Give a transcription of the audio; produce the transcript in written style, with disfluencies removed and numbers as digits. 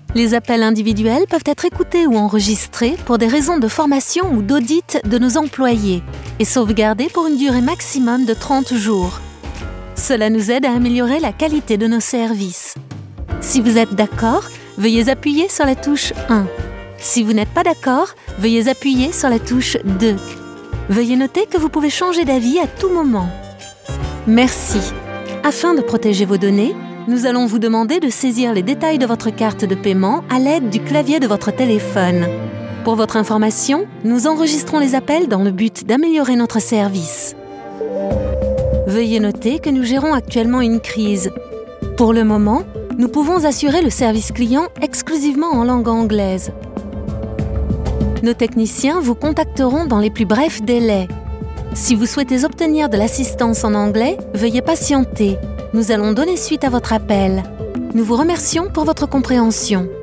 Les appels individuels peuvent être écoutés ou enregistrés pour des raisons de formation ou d'audit de nos employés et sauvegardés pour une durée maximum de 30 jours. Cela nous aide à améliorer la qualité de nos services. Si vous êtes d'accord, veuillez appuyer sur la touche 1. Si vous n'êtes pas d'accord, veuillez appuyer sur la touche 2. Veuillez noter que vous pouvez changer d'avis à tout moment. Merci. Afin de protéger vos données, nous allons vous demander de saisir les détails de votre carte de paiement à l'aide du clavier de votre téléphone. Pour votre information, nous enregistrons les appels dans le but d'améliorer notre service. Veuillez noter que nous gérons actuellement une crise. Pour le moment, nous pouvons assurer le service client exclusivement en langue anglaise. Nos techniciens vous contacteront dans les plus brefs délais. Si vous souhaitez obtenir de l'assistance en anglais, veuillez patienter. Nous allons donner suite à votre appel. Nous vous remercions pour votre compréhension.